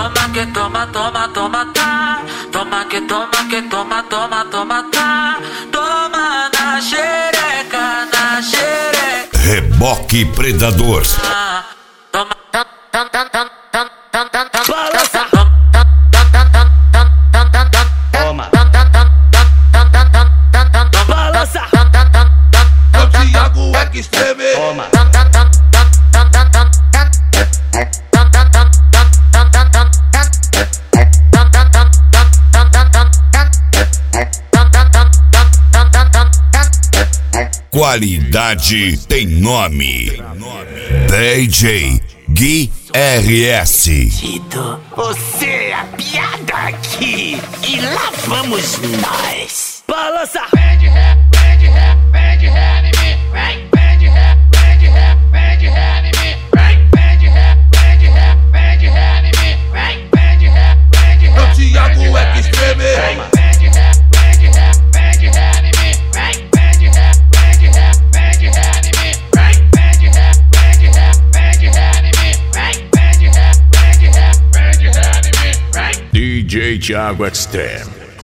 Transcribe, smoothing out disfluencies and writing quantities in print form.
toma, que toma, toma, toma, tá. Toma, que toma, que toma, toma, toma, tá. Toma na xereca, na xereca. Reboque Predador. Toma, balança. Toma. Balança. É o Thiago Extreme. Toma. Qualidade tem nome. DJ Gui RS. Tito, você é a piada aqui. E lá vamos nós. Balança. Vem de ré, vem de ré, vem de ré em mim. Vem de ré, vem de ré, vem de ré em mim. Vem de ré, vem de ré, vem de ré em mim. Vem de ré, vem de ré. É o Thiago Extreme. Vem de ré, vem de ré, vem de ré em mim. Vem de ré, vem de ré, vem de ré em mim. Vem de ré, vem de ré, vem de ré em mim. Vem de ré, vem de ré, vem de ré em mim. DJ Thiago Extreme.